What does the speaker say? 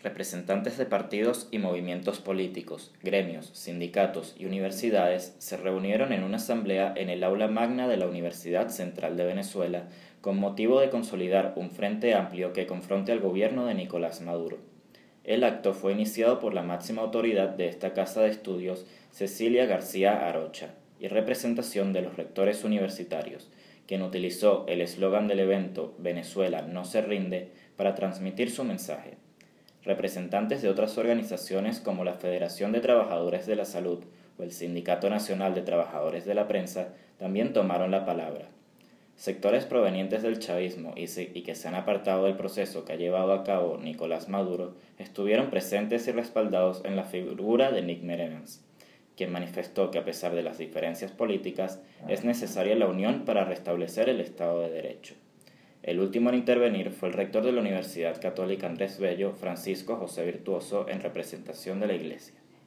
Representantes de partidos y movimientos políticos, gremios, sindicatos y universidades se reunieron en una asamblea en el aula magna de la Universidad Central de Venezuela con motivo de consolidar un frente amplio que confronte al gobierno de Nicolás Maduro. El acto fue iniciado por la máxima autoridad de esta casa de estudios, Cecilia García Arocha, y representación de los rectores universitarios, quien utilizó el eslogan del evento «Venezuela no se rinde» para transmitir su mensaje. Representantes de otras organizaciones como la Federación de Trabajadores de la Salud o el Sindicato Nacional de Trabajadores de la Prensa también tomaron la palabra. Sectores provenientes del chavismo y que se han apartado del proceso que ha llevado a cabo Nicolás Maduro estuvieron presentes y respaldados en la figura de Nick Merens, quien manifestó que a pesar de las diferencias políticas es necesaria la unión para restablecer el Estado de Derecho. El último en intervenir fue el rector de la Universidad Católica Andrés Bello, Francisco José Virtuoso, en representación de la Iglesia.